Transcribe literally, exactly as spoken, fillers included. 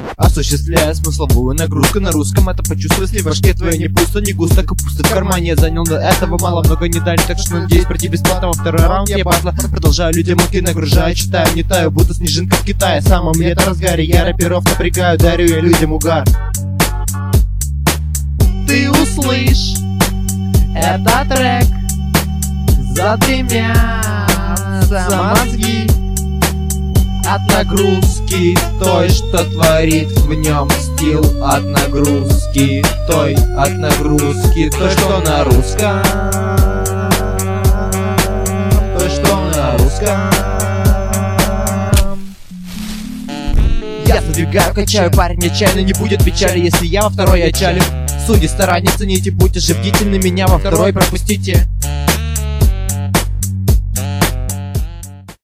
осуществляя смысловую нагрузку на русском. Это почувствуй, если в башке твоей не пусто, не густо, капуста в кармане. Я занял до этого мало, много не дали, так что надеюсь пройти бесплатно во второй раунд. Я батла, продолжаю людям мозги нагружаю, читаю, не таю, будто снежинка в Китае. Самом лето разгаре, я рэперов напрягаю, дарю я людям угар. Ты услышь этот трек, задымятся мозги от нагрузки той, что творит в нем стил. От нагрузки той, от нагрузки той, что на русском, той, что на русском. Я задвигаю, качаю, парень отчаянно, не будет печали, если я во второй отчалю. Судьи, старания, цените, будьте же бдительны, меня во второй пропустите.